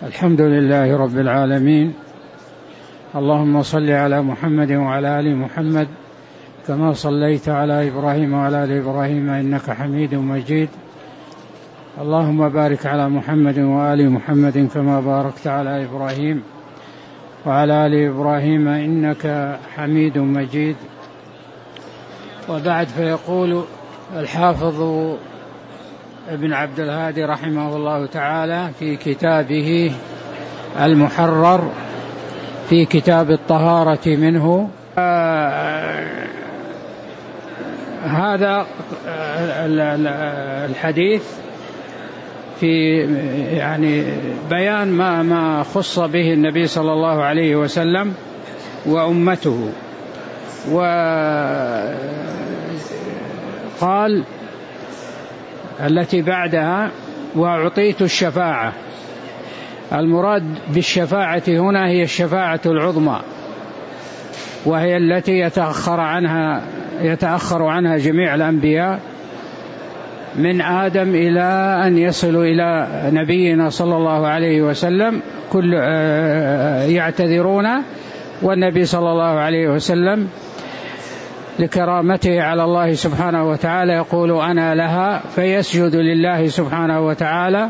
الحمد لله رب العالمين. اللهم صل على محمد وعلى آل محمد كما صليت على إبراهيم وعلى آل إبراهيم إنك حميد مجيد. اللهم بارك على محمد وآل محمد كما باركت على إبراهيم وعلى آل إبراهيم إنك حميد مجيد. وبعد، فيقول الحافظ ابن عبد الهادي رحمه الله تعالى في كتابه المحرر في كتاب الطهارة منه، هذا الحديث في يعني بيان ما خص به النبي صلى الله عليه وسلم وأمته. وقال التي بعدها: وأعطيت الشفاعة. المراد بالشفاعة هنا هي الشفاعة العظمى، وهي التي يتأخر عنها جميع الأنبياء من آدم إلى أن يصلوا إلى نبينا صلى الله عليه وسلم، كل يعتذرون، والنبي صلى الله عليه وسلم لكرامته على الله سبحانه وتعالى يقول: أنا لها، فيسجد لله سبحانه وتعالى،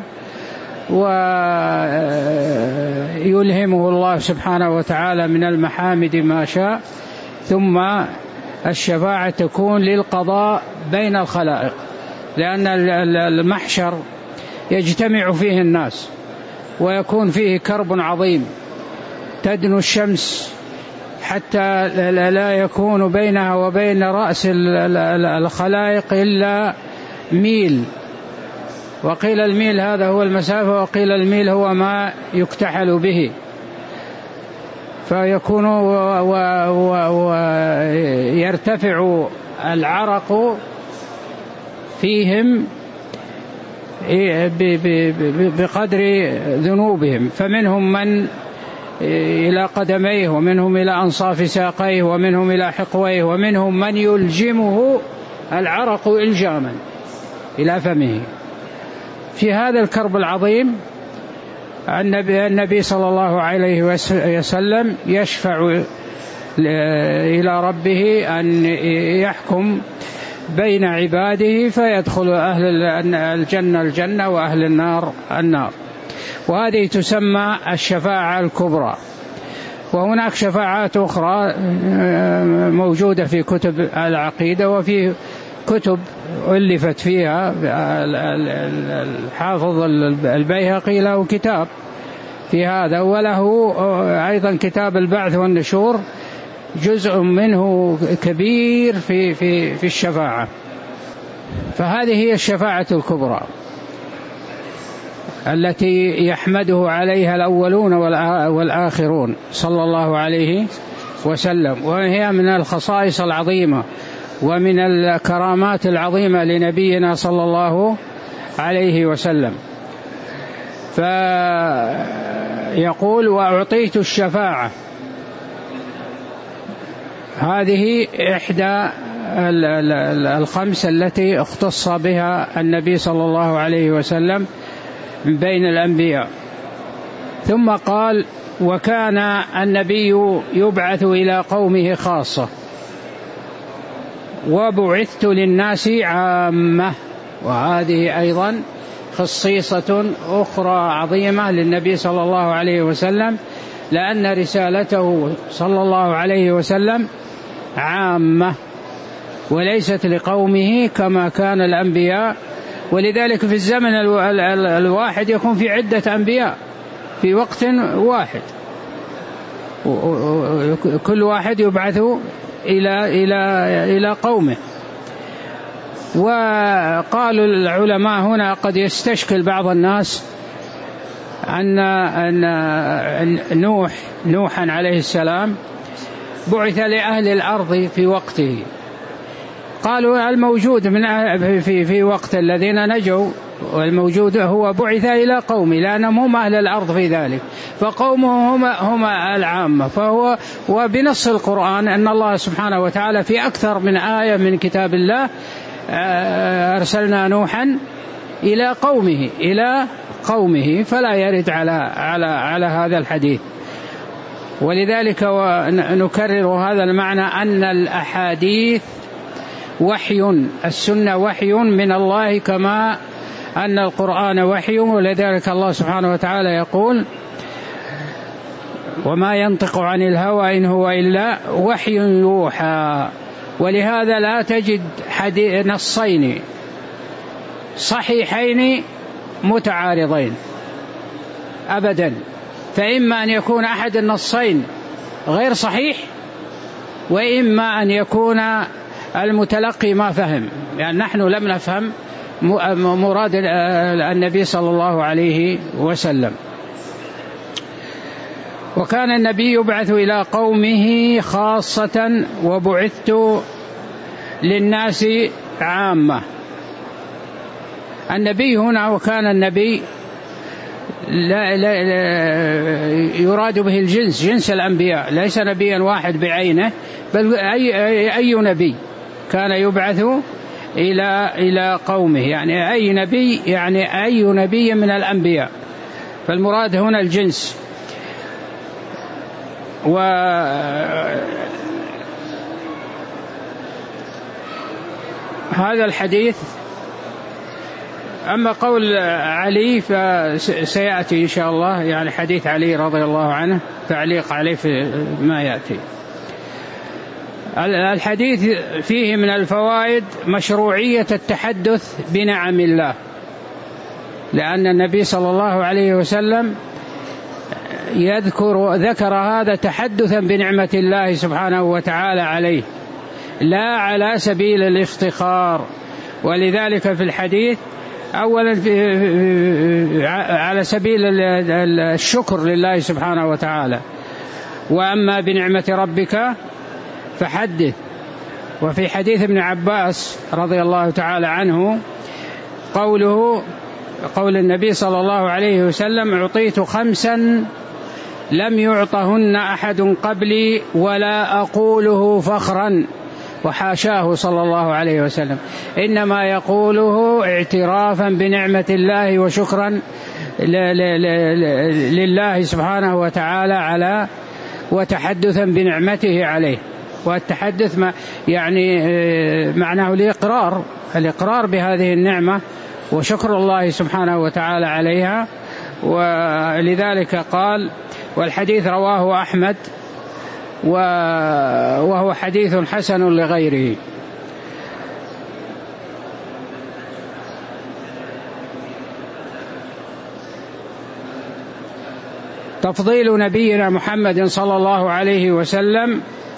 ويلهمه الله سبحانه وتعالى من المحامد ما شاء. ثم الشفاعة تكون للقضاء بين الخلائق، لأن المحشر يجتمع فيه الناس ويكون فيه كرب عظيم، تدنو الشمس حتى لا يكون بينها وبين رأس الخلائق إلا ميل، وقيل الميل هذا هو المسافة، وقيل الميل هو ما يكتحل به، فيكون ويرتفع العرق فيهم بقدر ذنوبهم، فمنهم من إلى قدميه، ومنهم إلى أنصاف ساقيه، ومنهم إلى حقويه، ومنهم من يلجمه العرق إلجاما إلى فمه. في هذا الكرب العظيم النبي صلى الله عليه وسلم يشفع إلى ربه أن يحكم بين عباده، فيدخل أهل الجنة وأهل النار النار، وهذه تسمى الشفاعة الكبرى. وهناك شفاعات أخرى موجودة في كتب العقيدة وفي كتب ألفت فيها. الحافظ البيهقي له كتاب في هذا، وله أيضا كتاب البعث والنشور، جزء منه كبير في الشفاعة. فهذه هي الشفاعة الكبرى التي يحمده عليها الأولون والآخرون صلى الله عليه وسلم، وهي من الخصائص العظيمة ومن الكرامات العظيمة لنبينا صلى الله عليه وسلم. فيقول: وأعطيت الشفاعة. هذه إحدى الخمس التي اختص بها النبي صلى الله عليه وسلم من بين الأنبياء. ثم قال: وكان النبي يبعث إلى قومه خاصة، وبعثت للناس عامة. وهذه أيضا خصيصة أخرى عظيمة للنبي صلى الله عليه وسلم، لأن رسالته صلى الله عليه وسلم عامة وليست لقومه كما كان الأنبياء. ولذلك في الزمن الواحد يكون في عدة أنبياء في وقت واحد، كل واحد يبعث إلى قومه. وقالوا العلماء هنا قد يستشكل بعض الناس أن نوحا عليه السلام بعث لأهل الأرض في وقته. قالوا الموجود في وقت الذين نجوا، والموجود هو بعث إلى قومه، لأنهم هم أهل الأرض في ذلك، فقومه هم العامة. فهو وبنص القرآن أن الله سبحانه وتعالى في أكثر من آية من كتاب الله أرسلنا نوحا إلى قومه، إلى قومه فلا يرد على هذا الحديث. ولذلك نكرر هذا المعنى أن الأحاديث وحي، السنة وحي من الله كما أن القرآن وحي. ولذلك الله سبحانه وتعالى يقول: وما ينطق عن الهوى إن هو إلا وحي يوحى. ولهذا لا تجد نصين صحيحين متعارضين أبدا، فإما أن يكون أحد النصين غير صحيح، وإما أن يكون المتلقي ما فهم، يعني نحن لم نفهم مراد النبي صلى الله عليه وسلم. وكان النبي يبعث إلى قومه خاصة وبعثت للناس عامة. النبي هنا وكان النبي لا يراد به الجنس، جنس الأنبياء، ليس نبيا واحد بعينه، بل أي نبي كان يبعث إلى قومه، يعني أي نبي، يعني أي نبي من الأنبياء، فالمراد هنا الجنس. وهذا الحديث، أما قول علي فسيأتي إن شاء الله، يعني حديث علي رضي الله عنه تعليق عليه في ما يأتي. الحديث فيه من الفوائد مشروعية التحدث بنعم الله، لأن النبي صلى الله عليه وسلم ذكر هذا تحدثا بنعمة الله سبحانه وتعالى عليه، لا على سبيل الافتخار. ولذلك في الحديث أولا على سبيل الشكر لله سبحانه وتعالى، وأما بنعمة ربك فحدث. وفي حديث ابن عباس رضي الله تعالى عنه قول النبي صلى الله عليه وسلم: أعطيت 5 لم يعطهن أحد قبلي ولا أقوله فخرا، وحاشاه صلى الله عليه وسلم، إنما يقوله اعترافا بنعمة الله وشكرا لله سبحانه وتعالى على وتحدثا بنعمته عليه. والتحدث يعني معناه الإقرار بهذه النعمة وشكر الله سبحانه وتعالى عليها. ولذلك قال، والحديث رواه أحمد وهو حديث حسن لغيره. تفضيل نبينا محمد صلى الله عليه وسلم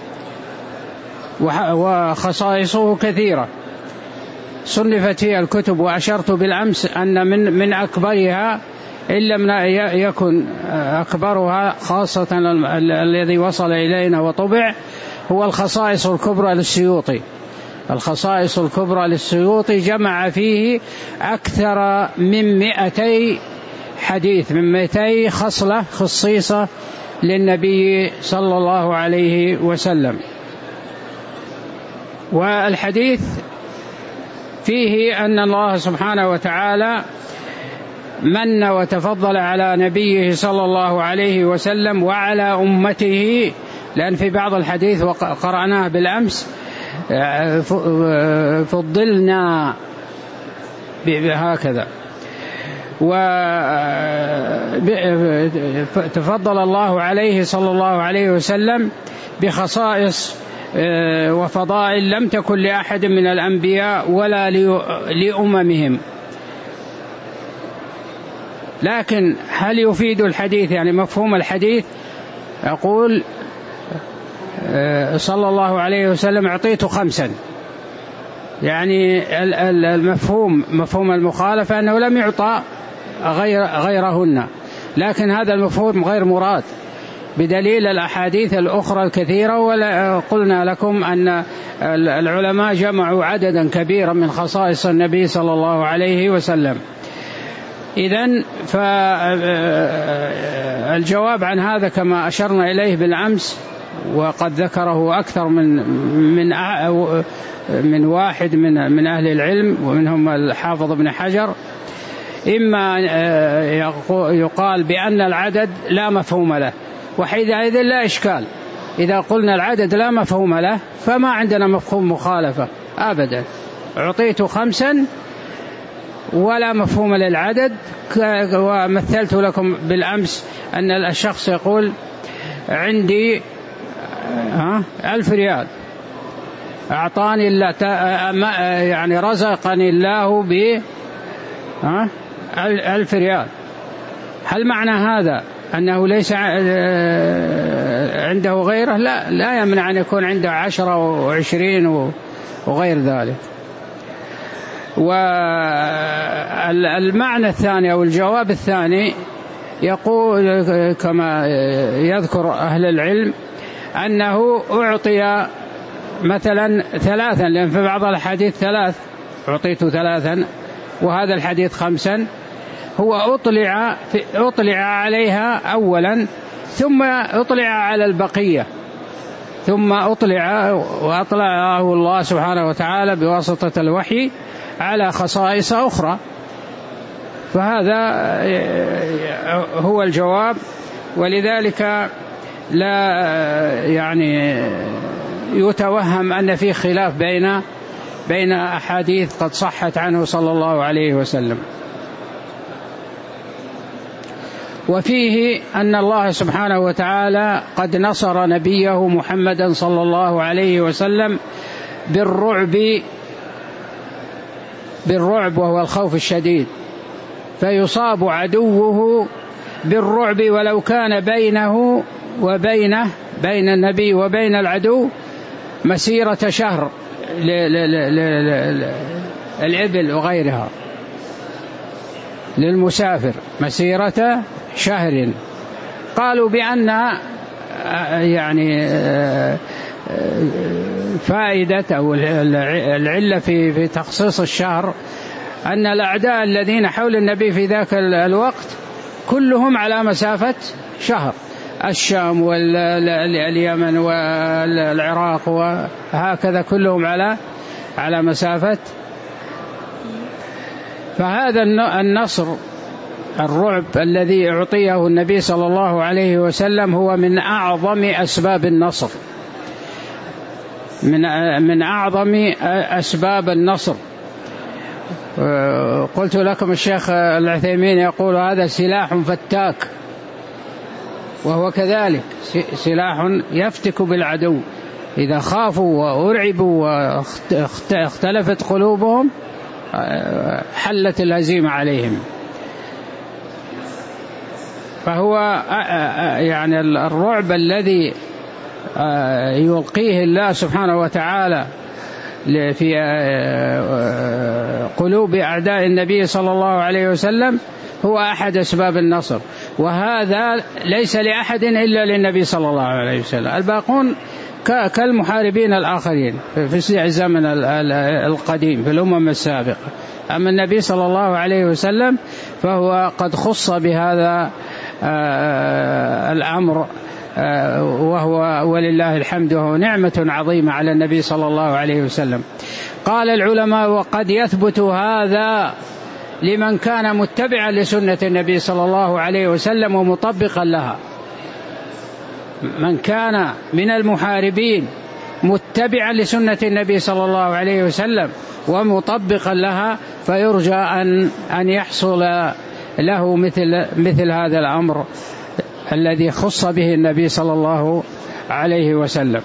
وخصائصه كثيرة صنفت فيها الكتب، وأشرت بالأمس أن من أكبرها إن لم يكن أكبرها خاصة الذي وصل إلينا وطبع هو الخصائص الكبرى للسيوطي. الخصائص الكبرى للسيوطي جمع فيه أكثر من 200 حديث، من 200 خصيصة للنبي صلى الله عليه وسلم. والحديث فيه أن الله سبحانه وتعالى من وتفضل على نبيه صلى الله عليه وسلم وعلى أمته، لأن في بعض الحديث وقرأناه بالأمس فضلنا هكذا، وتفضل الله عليه صلى الله عليه وسلم بخصائص وفضائل لم تكن لأحد من الأنبياء ولا لأممهم. لكن هل يفيد الحديث، يعني مفهوم الحديث، يقول صلى الله عليه وسلم: أعطيت 5، يعني مفهوم المخالفة أنه لم يعطى غيرهن، لكن هذا المفهوم غير مراد بدليل الأحاديث الأخرى الكثيرة. وقلنا لكم أن العلماء جمعوا عددا كبيرا من خصائص النبي صلى الله عليه وسلم. إذن فالجواب عن هذا كما أشرنا إليه بالأمس، وقد ذكره أكثر من واحد من أهل العلم، ومنهم الحافظ ابن حجر، إما يقال بأن العدد لا مفهوم له، وحينئذ لا إشكال. إذا قلنا العدد لا مفهوم له فما عندنا مفهوم مخالفة أبدا. أعطيت 5 ولا مفهوم للعدد، ومثلت لكم بالأمس أن الشخص يقول عندي 1000 ريال، أعطاني الله يعني رزقني الله ب 1000 ريال. هل معنى هذا أنه ليس عنده غيره؟ لا يمنع أن يكون عنده 10 و20 وغير ذلك. والمعنى الثاني أو الجواب الثاني يقول كما يذكر أهل العلم أنه أعطي مثلا 3، لأن في بعض الحديث 3 أعطيت 3 وهذا الحديث 5، هو أطلع عليها أولا ثم أطلع على البقية، ثم وأطلعه الله سبحانه وتعالى بواسطة الوحي على خصائص أخرى. فهذا هو الجواب. ولذلك لا يعني يتوهم أن في خلاف بين أحاديث قد صحت عنه صلى الله عليه وسلم. وفيه أن الله سبحانه وتعالى قد نصر نبيه محمدا صلى الله عليه وسلم بالرعب وهو الخوف الشديد، فيصاب عدوه بالرعب ولو كان بينه بين النبي وبين العدو مسيرة شهر الإبل وغيرها، للمسافر مسيرة شهر. قالوا بأن يعني فائدة أو العلة في تخصيص الشهر أن الأعداء الذين حول النبي في ذاك الوقت كلهم على مسافة شهر، الشام واليمن والعراق وهكذا كلهم على مسافة. فهذا النصر الرعب الذي أعطيه النبي صلى الله عليه وسلم هو من أعظم أسباب النصر، من أعظم أسباب النصر. قلت لكم الشيخ العثيمين يقول هذا سلاح فتاك، وهو كذلك سلاح يفتك بالعدو. إذا خافوا وأرعبوا واختلفت قلوبهم حلت الهزيمة عليهم. فهو يعني الرعب الذي يلقيه الله سبحانه وتعالى في قلوب أعداء النبي صلى الله عليه وسلم هو أحد أسباب النصر، وهذا ليس لأحد إلا للنبي صلى الله عليه وسلم. الباقون كالمحاربين الآخرين في الزمن القديم في الأمم السابقة، أما النبي صلى الله عليه وسلم فهو قد خص بهذا الأمر، وهو ولله الحمد وهو نعمة عظيمة على النبي صلى الله عليه وسلم. قال العلماء وقد يثبت هذا لمن كان متبعا لسنة النبي صلى الله عليه وسلم ومطبقا لها. من كان من المحاربين متبعا لسنة النبي صلى الله عليه وسلم ومطبقا لها فيرجى أن يحصل له مثل هذا الأمر الذي خص به النبي صلى الله عليه وسلم.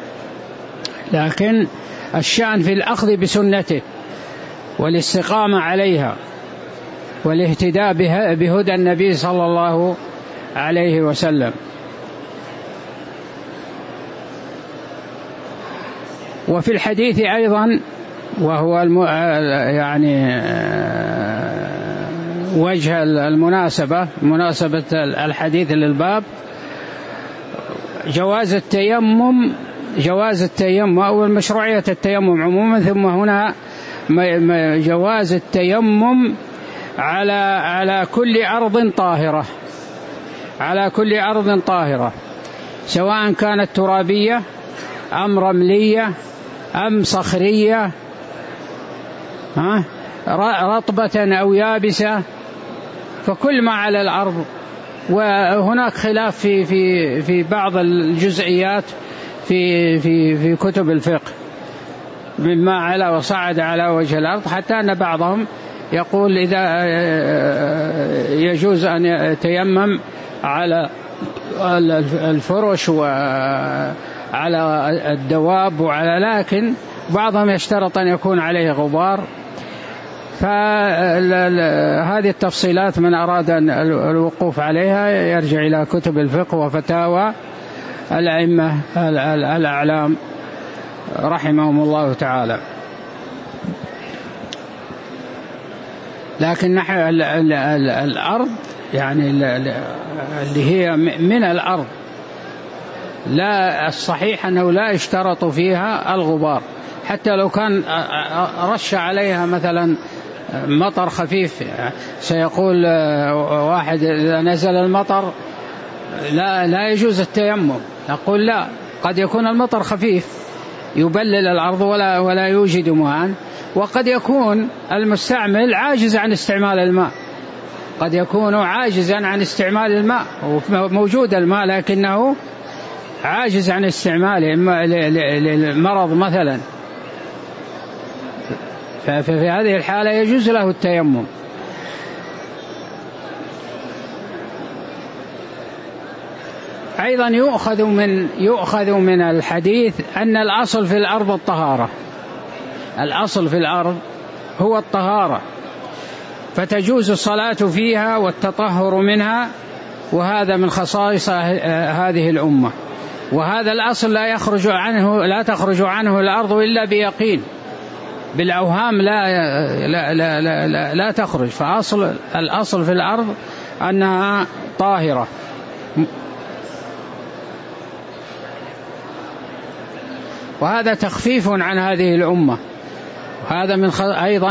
لكن الشأن في الأخذ بسنته والاستقامة عليها والاهتداء بهدى النبي صلى الله عليه وسلم. وفي الحديث أيضا وهو يعني وجه المناسبة الحديث للباب جواز التيمم أو مشروعية التيمم عموما، ثم هنا جواز التيمم على كل أرض طاهرة سواء كانت ترابية أم رملية أم صخرية رطبة أو يابسة فكل ما على الأرض. وهناك خلاف في بعض الجزئيات في كتب الفقه مما على وصعد على وجه الأرض، حتى أن بعضهم يقول إذا يجوز أن يتيمم على الفرش وعلى الدواب لكن بعضهم يشترط أن يكون عليه غبار. فهذه التفصيلات من أراد الوقوف عليها يرجع إلى كتب الفقه وفتاوى الأئمة الأعلام رحمهم الله تعالى. لكن نحو الأرض يعني اللي هي من الأرض لا، الصحيح أنه لا يشترط فيها الغبار، حتى لو كان رش عليها مثلا مطر خفيف. سيقول واحد إذا نزل المطر لا يجوز التيمم، نقول لا، قد يكون المطر خفيف يبلل الأرض ولا يوجد ماء، وقد يكون المستعمل عاجز عن استعمال الماء، قد يكون عاجزا عن استعمال الماء، موجود الماء لكنه عاجز عن استعماله للمرض مثلا، ففي هذه الحالة يجوز له التيمم. أيضا يؤخذ من الحديث أن الأصل في الأرض الطهارة، الأصل في الأرض هو الطهارة، فتجوز الصلاة فيها والتطهر منها، وهذا من خصائص هذه الأمة. وهذا الأصل لا تخرج عنه الأرض إلا بيقين، بالأوهام لا تخرج. فالأصل في الأرض أنها طاهرة. وهذا تخفيف عن هذه الأمة. هذا من أيضا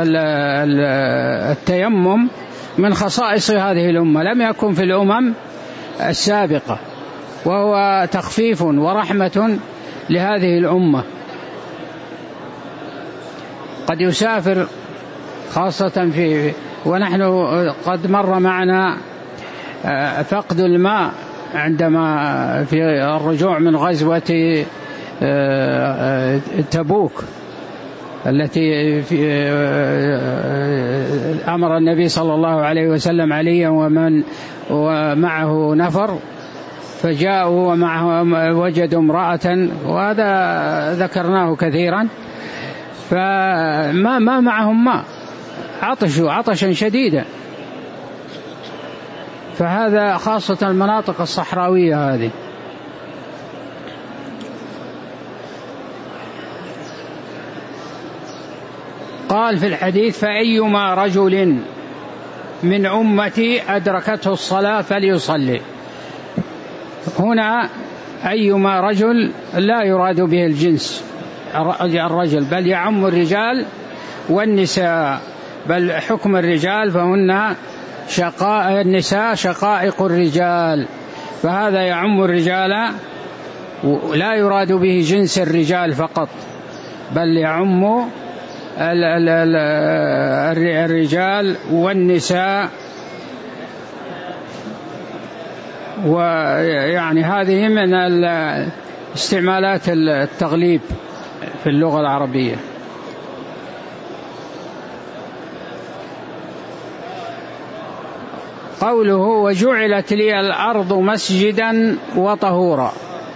التيمم من خصائص هذه الأمة، لم يكن في الأمم السابقة، وهو تخفيف ورحمة لهذه الأمة. قد يسافر خاصة ونحن قد مر معنا فقد الماء عندما في الرجوع من غزوة تبوك التي أمر النبي صلى الله عليه وسلم عليا ومعه نفر، فجاءوا ومعه وجدوا امرأة، وهذا ذكرناه كثيرا، فما معهم ماء، عطشوا عطشا شديدا. فهذا خاصة المناطق الصحراوية هذه. قال في الحديث: فأيما رجل من أمتي أدركته الصلاة فليصلي. هنا أيما رجل لا يراد به الجنس الرجل، بل يعم الرجال والنساء، بل حكم الرجال فهن النساء شقائق الرجال، فهذا يعم الرجال، لا يراد به جنس الرجال فقط، بل يعم الرجال والنساء. ويعني هذه من استعمالات التغليب في اللغة العربية. قوله: وجعلت لي الأرض مسجدا وطهورا،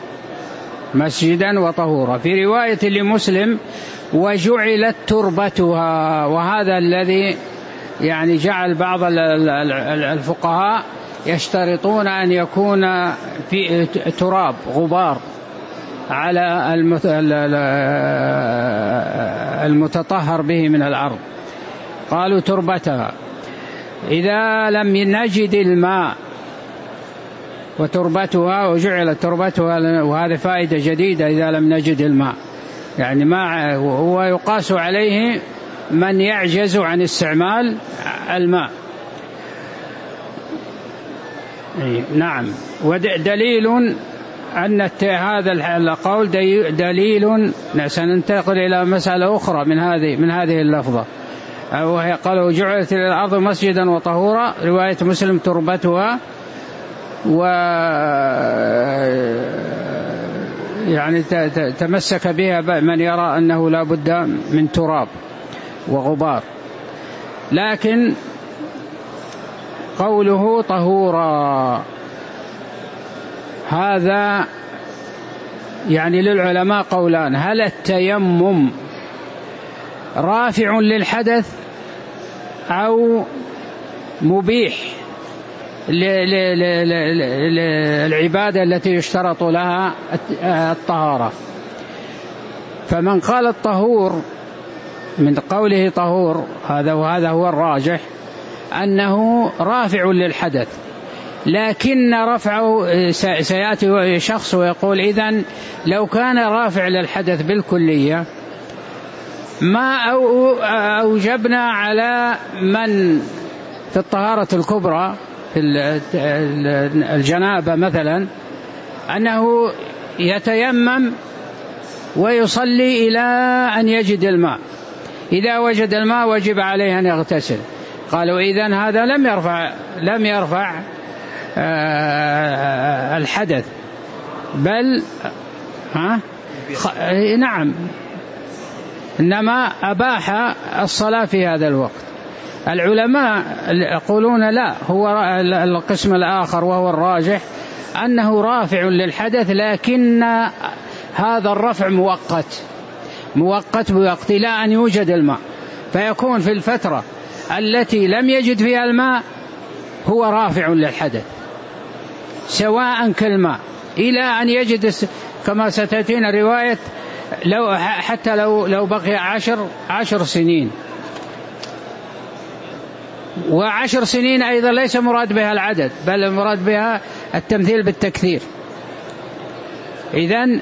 مسجدا وطهورا. في رواية لمسلم: وجعلت تربتها. وهذا الذي يعني جعل بعض الفقهاء يشترطون أن يكون في تراب غبار على المتطهر به من الأرض، قالوا تربتها. إذا لم نجد الماء وتربتها، وجعلت تربتها، وهذا فائدة جديدة. إذا لم نجد الماء يعني ما هو يقاس عليه من يعجز عن استعمال الماء. نعم. ودليل أن هذا القول دليل. سننتقل إلى مسألة أخرى من هذه اللفظة. قالوا جعلت الأرض مسجدا وطهورا، رواية مسلم تربتها، و يعني تمسك بها من يرى أنه لا بد من تراب وغبار. لكن قوله طهورا هذا يعني للعلماء قولان: هل التيمم رافع للحدث أو مبيح للعبادة التي يشترط لها الطهارة؟ فمن قال الطهور من قوله طهور وهذا هو الراجح أنه رافع للحدث، لكن رفعه سيأتي شخص ويقول إذن لو كان رافع للحدث بالكلية ما أوجبنا على من في الطهارة الكبرى في الجنابة مثلا أنه يتيمم ويصلي إلى أن يجد الماء، إذا وجد الماء وجب عليه أن يغتسل. قالوا إذن هذا لم يرفع الحدث، بل نعم إنما أباح الصلاة في هذا الوقت. العلماء يقولون لا، هو القسم الآخر وهو الراجح أنه رافع للحدث، لكن هذا الرفع مؤقت بوقت لا أن يوجد الماء، فيكون في الفترة التي لم يجد فيها الماء هو رافع للحدث سواء كالماء إلى أن يجد، كما ستأتينا رواية حتى لو بقي 10 سنين. و10 سنين أيضا ليس مراد بها العدد، بل مراد بها التمثيل بالتكثير. إذن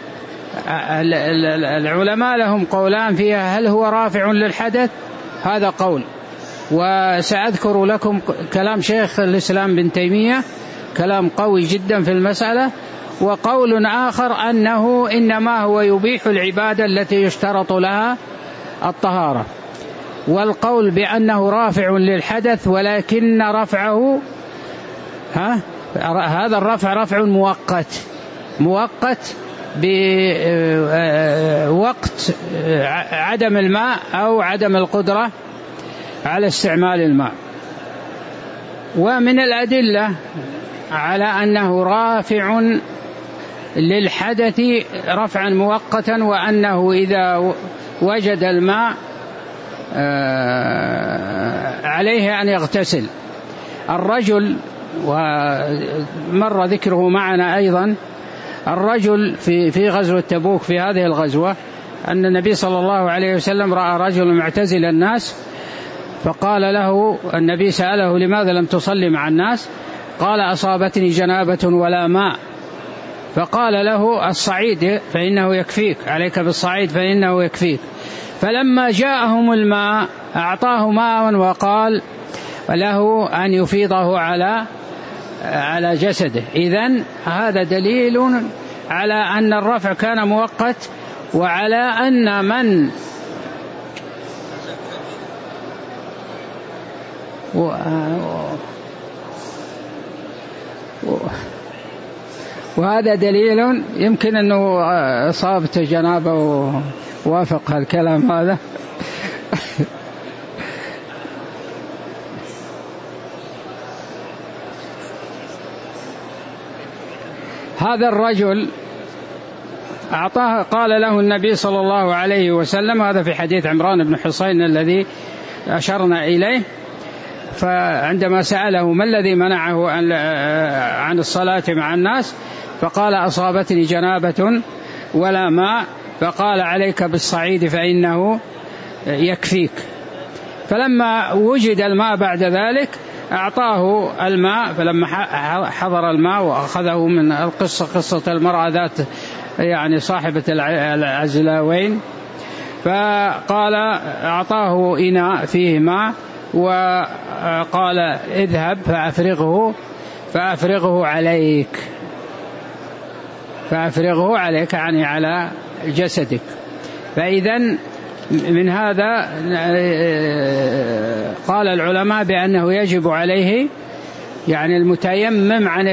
العلماء لهم قولان فيها: هل هو رافع للحدث؟ هذا قول، وسأذكر لكم كلام شيخ الإسلام بن تيمية، كلام قوي جدا في المسألة. وقول آخر أنه إنما هو يبيح العبادة التي يشترط لها الطهارة. والقول بأنه رافع للحدث ولكن رفعه هذا الرفع رفع مؤقت بوقت عدم الماء أو عدم القدرة على استعمال الماء. ومن الأدلة على أنه رافع للحدث رفعا مؤقتا، وأنه إذا وجد الماء عليه أن يغتسل. الرجل، ومر ذكره معنا أيضا، الرجل في غزوة تبوك في هذه الغزوة أن النبي صلى الله عليه وسلم رأى رجل معتزل الناس، فقال له النبي، سأله: لماذا لم تصلي مع الناس؟ قال: أصابتني جنابة ولا ماء. فقال له: الصعيد فإنه يكفيك، عليك بالصعيد فإنه يكفيك. فلما جاءهم الماء أعطاه ماء وقال له أن يفيضه على جسده. إذن هذا دليل على أن الرفع كان مؤقت، وعلى أن من وهذا دليل يمكن أنه أصابته جنابه ووافق الكلام هذا. هذا الرجل أعطاه، قال له النبي صلى الله عليه وسلم، هذا في حديث عمران بن حصين الذي أشرنا إليه، فعندما سأله: ما الذي منعه عن الصلاة مع الناس؟ فقال: أصابتني جنابة ولا ماء. فقال: عليك بالصعيد فإنه يكفيك. فلما وجد الماء بعد ذلك أعطاه الماء، فلما حضر الماء وأخذه من قصة المرأة ذات يعني صاحبة العزلاوين، فقال أعطاه إناء فيه ماء وقال: اذهب فأفرغه عليك يعني على جسدك. فإذن من هذا قال العلماء بأنه يجب عليه يعني المتيمم عن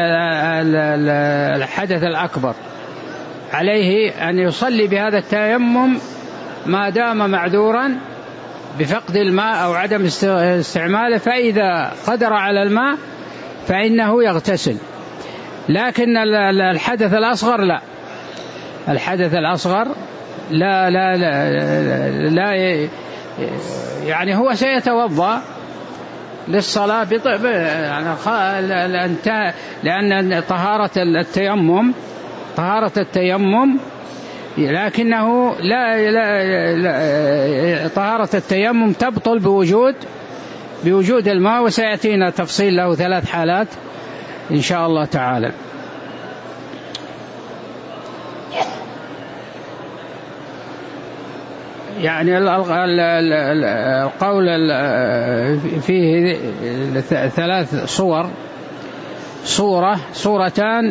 الحدث الأكبر عليه أن يصلي بهذا التيمم ما دام معذورا بفقد الماء أو عدم استعماله، فإذا قدر على الماء فإنه يغتسل. لكن الحدث الأصغر لا، الحدث الأصغر لا لا لا, لا يعني هو سيتوضأ للصلاة لأن طهارة التيمم لكنه لا طهارة التيمم تبطل بوجود الماء، وسيأتينا تفصيل له 3 حالات إن شاء الله تعالى. يعني القول فيه 3 صورتان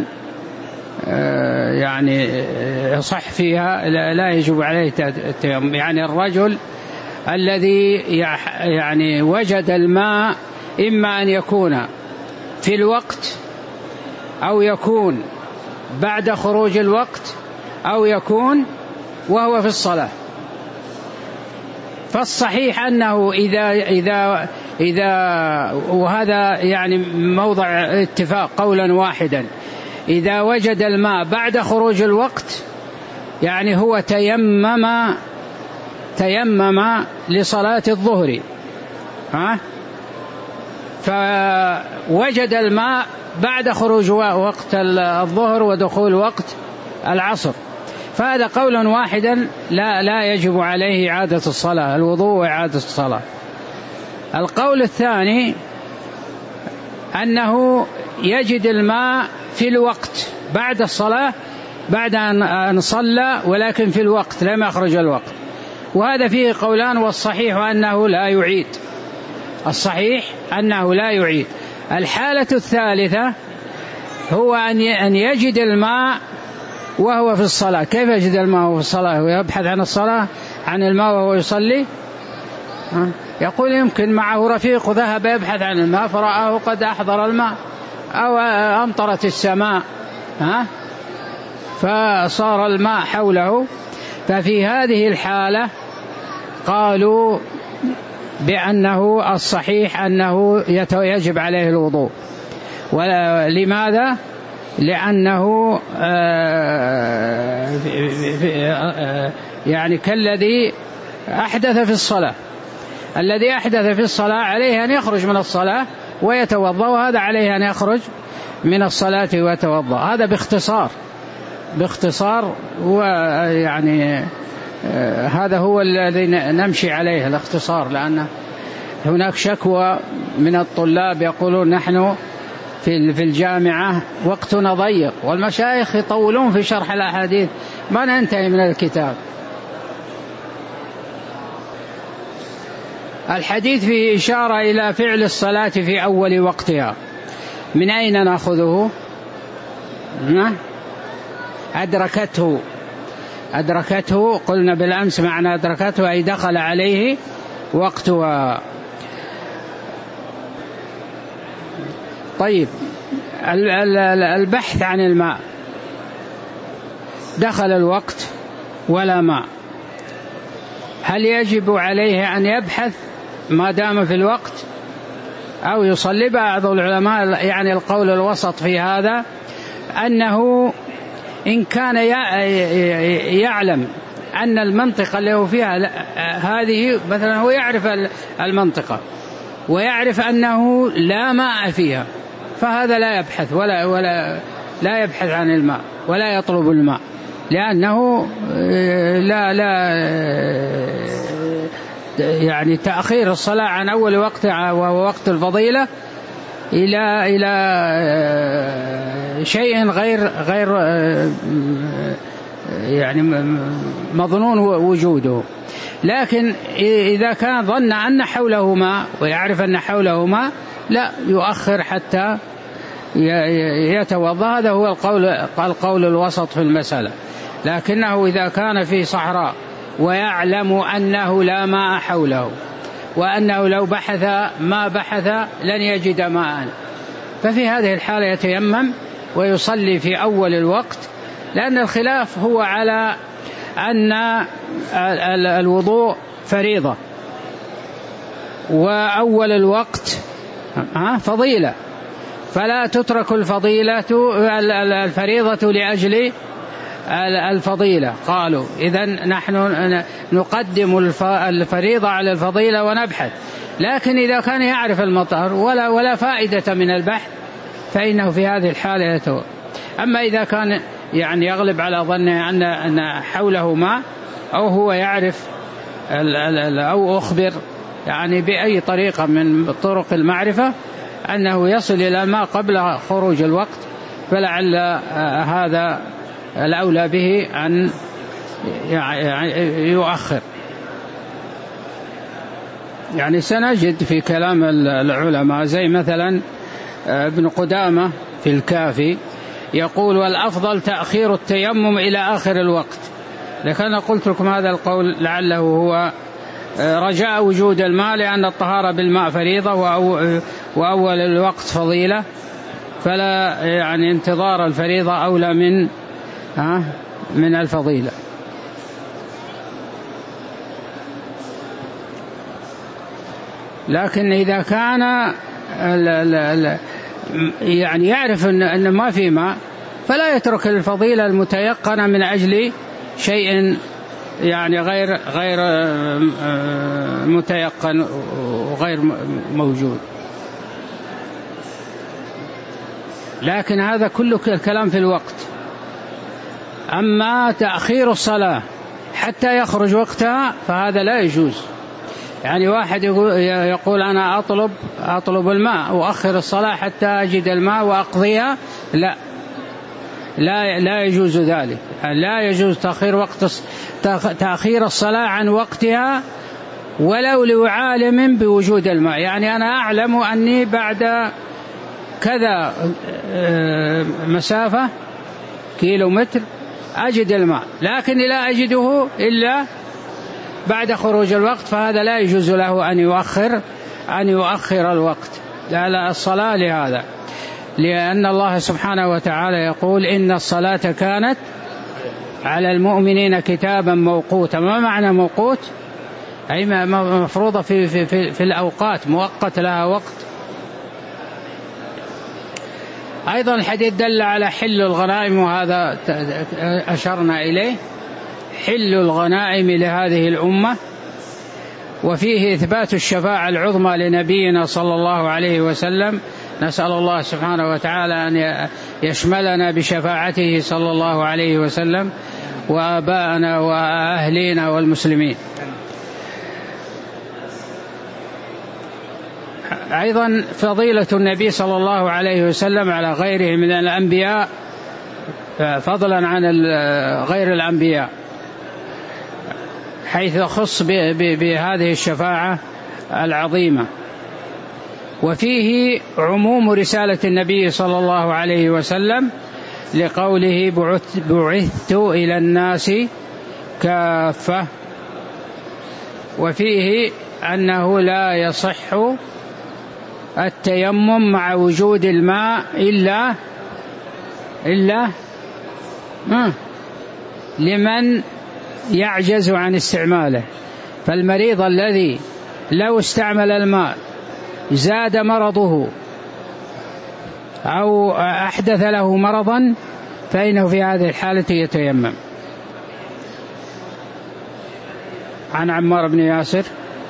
يعني صح فيها لا يجب عليه التيمم. يعني الرجل الذي يعني وجد الماء إما أن يكون في الوقت أو يكون بعد خروج الوقت أو يكون وهو في الصلاة، فالصحيح أنه إذا وهذا يعني موضع اتفاق قولا واحدا، إذا وجد الماء بعد خروج الوقت يعني هو تيمم لصلاة الظهر، فوجد الماء بعد خروج وقت الظهر ودخول وقت العصر، فهذا قول واحدا لا يجب عليه إعادة الصلاة، الوضوء وإعادة الصلاة. القول الثاني أنه يجد الماء في الوقت بعد الصلاة، بعد أن صلى، ولكن في الوقت لم يخرج الوقت، وهذا فيه قولان، والصحيح أنه لا يعيد. الصحيح أنه لا يعيد. الحالة الثالثة هو أن يجد الماء وهو في الصلاة. كيف يجد الماء وهو في الصلاة ويبحث عن الصلاة عن الماء وهو يصلي؟ يقول يمكن معه رفيق ذهب يبحث عن الماء فرآه قد أحضر الماء أو أمطرت السماء فصار الماء حوله، ففي هذه الحالة قالوا بأنه الصحيح أنه يجب عليه الوضوء. ولماذا؟ لأنه يعني كالذي أحدث في الصلاة، الذي أحدث في الصلاة عليه أن يخرج من الصلاة ويتوضأ، وهذا عليه أن يخرج من الصلاة ويتوضأ. هذا باختصار ويعني هذا هو الذي نمشي عليه، الاختصار، لأن هناك شكوى من الطلاب يقولون نحن في الجامعة وقتنا ضيق والمشايخ يطولون في شرح الأحاديث ما ننتهي من الكتاب. الحديث فيه إشارة إلى فعل الصلاة في أول وقتها. من أين نأخذه؟ أدركته قلنا بالأمس معنى أدركته أي دخل عليه وقتها. طيب، البحث عن الماء، دخل الوقت ولا ماء، هل يجب عليه أن يبحث ما دام في الوقت أو يصلي؟ بعض العلماء يعني القول الوسط في هذا أنه إن كان يعلم أن المنطقة اللي هو فيها هذه مثلا، هو يعرف المنطقة ويعرف أنه لا ماء فيها، فهذا لا يبحث ولا لا يبحث عن الماء ولا يطلب الماء، لأنه لا يعني تأخير الصلاة عن أول وقت وهو وقت الفضيلة إلى شيء غير يعني مظنون وجوده. لكن إذا كان ظن أن حوله ماء ويعرف أن حوله ماء لا يؤخر حتى يتوضأ. هذا هو القول الوسط في المسألة. لكنه إذا كان في صحراء ويعلم أنه لا ماء حوله، وأنه لو بحث ما بحث لن يجد ماء، ففي هذه الحالة يتيمم ويصلي في أول الوقت، لأن الخلاف هو على أن الوضوء فريضة وأول الوقت فضيلة، فلا تترك الفريضة لأجل الفضيلة. قالوا إذن نحن نقدم الفريضة على الفضيلة ونبحث، لكن إذا كان يعرف المطر ولا فائدة من البحث فإنه في هذه الحالة يتوب. أما إذا كان يعني يغلب على ظنه أن حوله ماء، أو هو يعرف أو أخبر يعني بأي طريقة من طرق المعرفة أنه يصل إلى الماء قبل خروج الوقت، فلعل هذا الأولى به أن يؤخر. يعني سنجد في كلام العلماء زي مثلا ابن قدامة في الكافي يقول: والأفضل تأخير التيمم إلى آخر الوقت. لكن أنا قلت لكم هذا القول لعله هو رجاء وجود الماء، لأن الطهارة بالماء فريضة وأول الوقت فضيلة، فلا يعني انتظار الفريضة أولى من الفضيلة. لكن إذا كان يعني يعرف أن ما في ماء فلا يترك الفضيلة المتيقنة من أجل شيء يعني غير متيقن وغير موجود. لكن هذا كله كلام في الوقت. أما تأخير الصلاة حتى يخرج وقتها فهذا لا يجوز. يعني واحد يقول أنا أطلب الماء وأخر الصلاة حتى أجد الماء وأقضيها، لا يجوز ذلك. لا يجوز تأخير الصلاة عن وقتها ولو لعالم بوجود الماء. يعني أنا أعلم أني بعد كذا مسافة كيلومتر أجد الماء، لكن لا أجده إلا بعد خروج الوقت، فهذا لا يجوز له أن يؤخر الوقت لا الصلاة لهذا، لأن الله سبحانه وتعالى يقول: إن الصلاة كانت على المؤمنين كتابا موقوتا. ما معنى موقوت؟ أي مفروضة في الأوقات، مؤقت لها وقت. أيضا الحديث دل على حل الغنائم، وهذا أشرنا إليه، حل الغنائم لهذه الأمة، وفيه إثبات الشفاعة العظمى لنبينا صلى الله عليه وسلم. نسأل الله سبحانه وتعالى أن يشملنا بشفاعته صلى الله عليه وسلم وآباءنا وأهلينا والمسلمين. أيضا فضيلة النبي صلى الله عليه وسلم على غيره من الأنبياء، فضلا عن غير الأنبياء، حيث خص بهذه الشفاعة العظيمة. وفيه عموم رسالة النبي صلى الله عليه وسلم لقوله: بعثت إلى الناس كافة. وفيه أنه لا يصح التيمم مع وجود الماء إلا لمن يعجز عن استعماله. فالمريض الذي لو استعمل الماء زاد مرضه أو أحدث له مرضا فإنه في هذه الحالة يتيمم. عن عمار بن ياسر.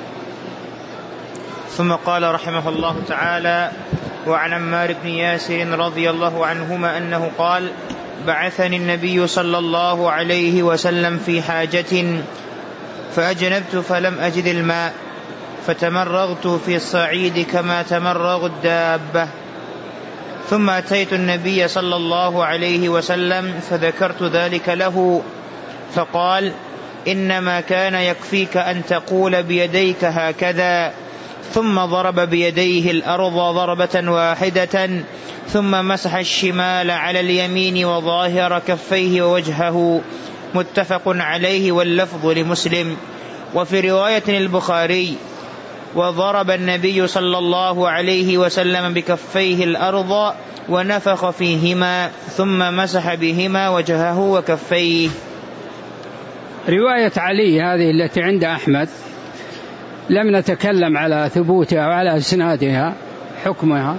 ثم قال رحمه الله تعالى: وعن عمار بن ياسر رضي الله عنهما أنه قال: بعثني النبي صلى الله عليه وسلم في حاجة فأجنبت فلم أجد الماء، فتمرغت في الصعيد كما تمرغ الدابة، ثم أتيت النبي صلى الله عليه وسلم فذكرت ذلك له، فقال: إنما كان يكفيك أن تقول بيديك هكذا، ثم ضرب بيديه الأرض ضربة واحدة، ثم مسح الشمال على اليمين وظاهر كفيه ووجهه، متفق عليه واللفظ لمسلم. وفي رواية البخاري: وضرب النبي صلى الله عليه وسلم بكفيه الأرض ونفخ فيهما ثم مسح بهما وجهه وكفيه. رواية علي هذه التي عند أحمد لم نتكلم على ثبوتها وعلى إسنادها حكمها،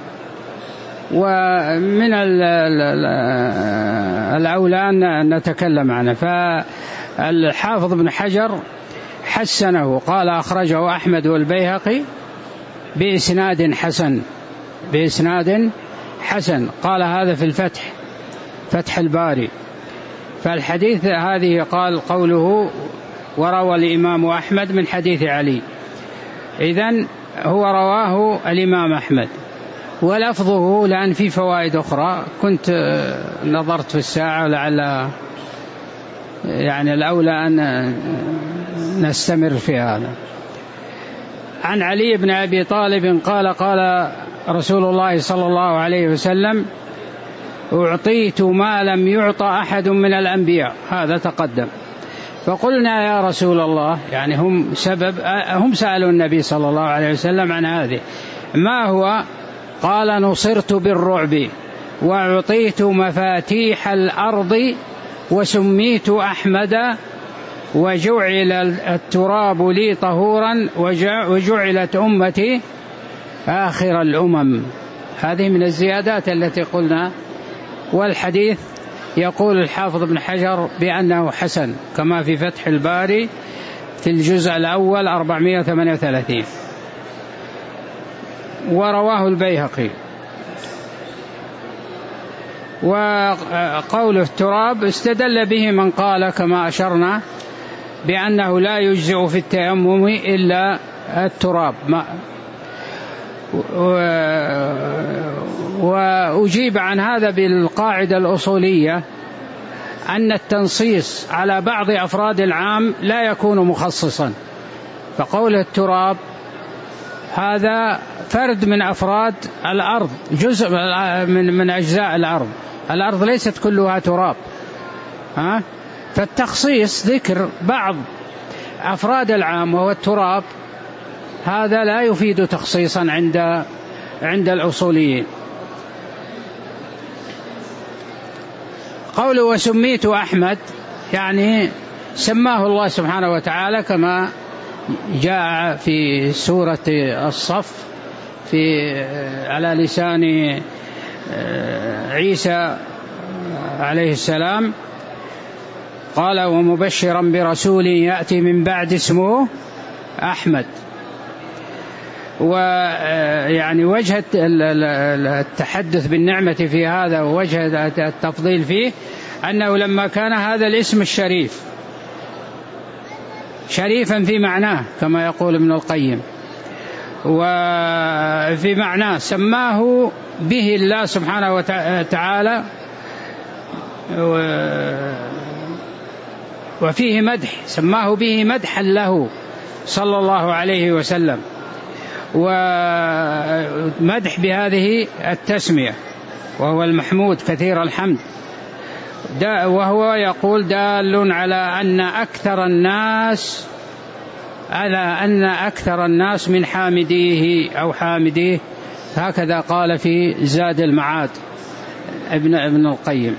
ومن الأولى أن نتكلم عنه. فالحافظ ابن حجر حسنه، قال أخرجه أحمد والبيهقي بإسناد حسن، قال هذا في فتح الباري. فالحديث هذه قال قوله وروى الإمام أحمد من حديث علي، إذن هو رواه الإمام أحمد ولفظه، لأن في فوائد أخرى كنت نظرت في الساعة لعل يعني الأولى أن نستمر في هذا. عن علي بن أبي طالب قال: قال رسول الله صلى الله عليه وسلم: أعطيت ما لم يعط أحد من الأنبياء. هذا تقدم. فقلنا يا رسول الله، يعني هم سألوا النبي صلى الله عليه وسلم عن هذه، ما هو؟ قال: نصرت بالرعب وأعطيت مفاتيح الأرض وسميت أحمد وجعل التراب لي طهورا وجعلت أمتي آخر الأمم. هذه من الزيادات التي قلنا. والحديث يقول الحافظ ابن حجر بأنه حسن، كما في فتح الباري في الجزء الأول 438. ورواه البيهقي. وقول التراب استدل به من قال كما أشرنا بأنه لا يجزئ في التيمم إلا التراب. وأجيب عن هذا بالقاعدة الأصولية أن التنصيص على بعض أفراد العام لا يكون مخصصا. فقول التراب هذا فرد من أفراد الأرض، جزء من أجزاء الأرض. الأرض ليست كلها تراب، فالتخصيص ذكر بعض أفراد العام وهو التراب، هذا لا يفيد تخصيصا عند الأصوليين. قوله وسميت أحمد، يعني سماه الله سبحانه وتعالى كما جاء في سورة الصف على لسان عيسى عليه السلام، قال: ومبشرا برسول يأتي من بعد اسمه أحمد. ويعني وجه التحدث بالنعمة في هذا ووجه التفضيل فيه أنه لما كان هذا الاسم الشريف شريفا في معناه كما يقول ابن القيم، وفي معناه سماه به الله سبحانه وتعالى، وفيه مدح، سماه به مدحا له صلى الله عليه وسلم، ومدح بهذه التسمية، وهو المحمود كثير الحمد، وهو يقول دال على أن أكثر الناس من حامديه أو حامديه، هكذا قال في زاد المعاد ابن القيم.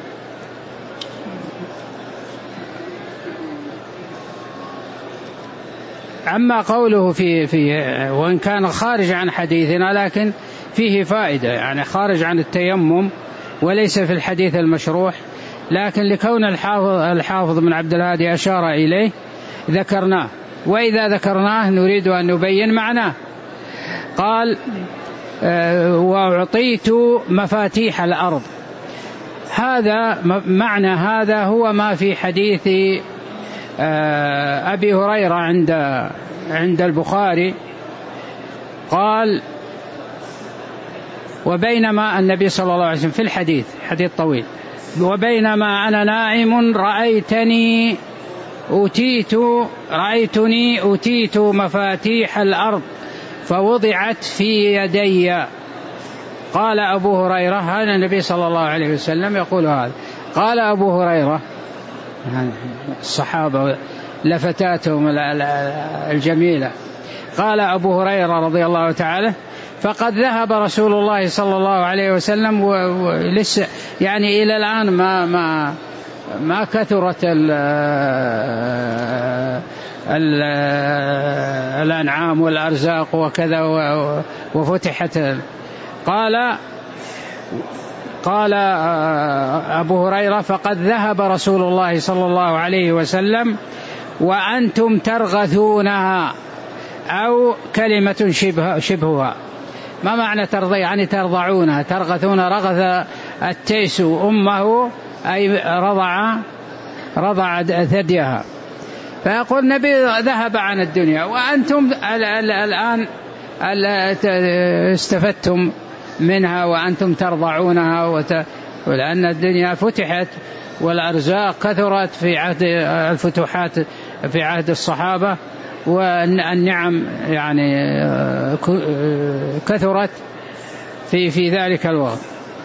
أما قوله في وإن كان خارج عن حديثنا لكن فيه فائدة، يعني خارج عن التيمم وليس في الحديث المشروح، لكن لكون الحافظ بن عبد الهادي أشار إليه ذكرناه، وإذا ذكرناه نريد أن نبين معناه. قال: وأعطيت مفاتيح الأرض. هذا معنى هذا هو ما في حديث أبي هريرة عند البخاري، قال: وبينما النبي صلى الله عليه وسلم في الحديث حديث طويل، وبينما أنا نائم رأيتني أتيت مفاتيح الأرض فوضعت في يدي. قال أبو هريرة، هذا النبي صلى الله عليه وسلم يقول هذا، قال أبو هريرة: الصحابة لفتاتهم الجميلة. قال أبو هريرة رضي الله تعالى: فقد ذهب رسول الله صلى الله عليه وسلم ولسه يعني إلى الآن ما كثرت الأنعام والأرزاق وكذا وفتحت. قال أبو هريرة: فقد ذهب رسول الله صلى الله عليه وسلم وأنتم ترغثونها، أو كلمة شبهها. ما معنى ترضى؟ يعني ترضعونها. ترغثون رغث التيس أمه، أي رضع ثديها. فيقول النبي: ذهب عن الدنيا وأنتم الآن استفدتم منها وأنتم ترضعونها، ولأن الدنيا فتحت والأرزاق كثرت في عهد الفتوحات في عهد الصحابة، والنعم يعني كثرت في ذلك الوقت.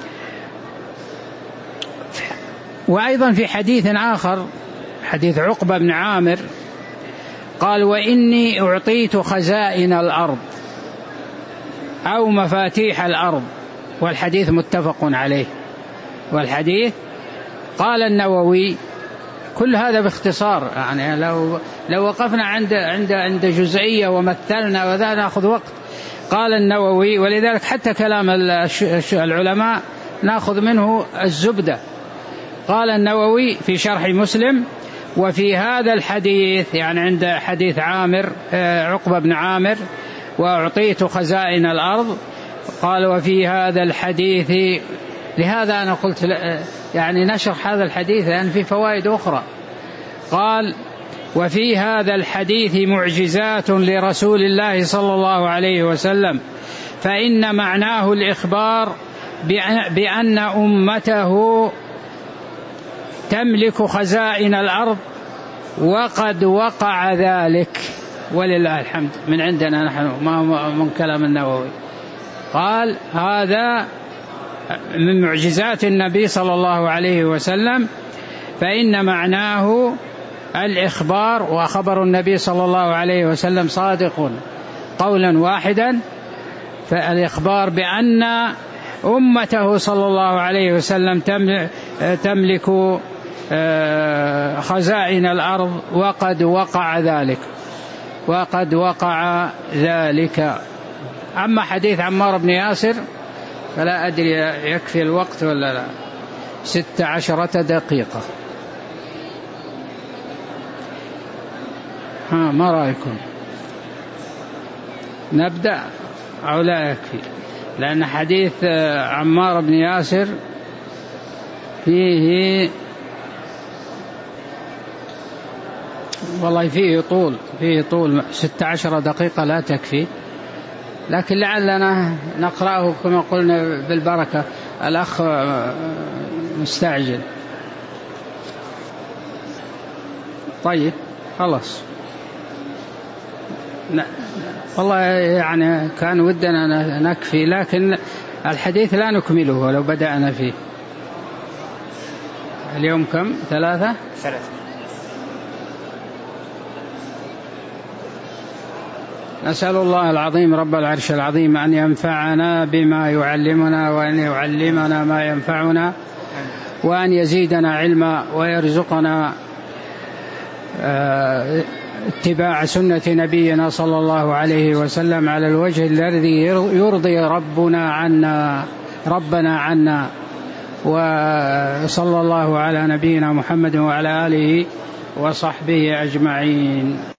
وأيضا في حديث آخر، حديث عقبة بن عامر، قال: وإني أعطيت خزائن الأرض أو مفاتيح الأرض. والحديث متفق عليه. والحديث قال النووي، كل هذا باختصار، يعني لو وقفنا عند جزئية ومثلنا وذا نأخذ وقت. قال النووي، ولذلك حتى كلام العلماء نأخذ منه الزبدة. قال النووي في شرح مسلم: وفي هذا الحديث، يعني عند حديث عقبة بن عامر وأعطيت خزائن الأرض، قال: وفي هذا الحديث. لهذا أنا قلت يعني نشرح هذا الحديث لأن في فوائد أخرى. قال: وفي هذا الحديث معجزات لرسول الله صلى الله عليه وسلم، فإن معناه الإخبار بأن أمته تملك خزائن الأرض، وقد وقع ذلك ولله الحمد من عندنا نحن، ما من كلام النووي. قال: هذا من معجزات النبي صلى الله عليه وسلم، فإن معناه الإخبار، وخبر النبي صلى الله عليه وسلم صادق قولا واحدا، فالإخبار بأن أمته صلى الله عليه وسلم تملك خزائن الأرض، وقد وقع ذلك. أما حديث عمار بن ياسر فلا أدري يكفي الوقت ولا لا. 16 دقيقة. ما رأيكم؟ نبدأ أو لا يكفي؟ لأن حديث عمار بن ياسر فيه والله فيه طول 16 دقيقة لا تكفي، لكن لعلنا نقرأه كما قلنا بالبركة. الأخ مستعجل. طيب خلاص. والله يعني كان ودنا نكفي، لكن الحديث لا نكمله لو بدأنا فيه. اليوم كم؟ 3. نسأل الله العظيم رب العرش العظيم أن ينفعنا بما يعلمنا، وأن يعلمنا ما ينفعنا، وأن يزيدنا علما، ويرزقنا اتباع سنة نبينا صلى الله عليه وسلم على الوجه الذي يرضي ربنا عنا. وصلى الله على نبينا محمد وعلى آله وصحبه أجمعين.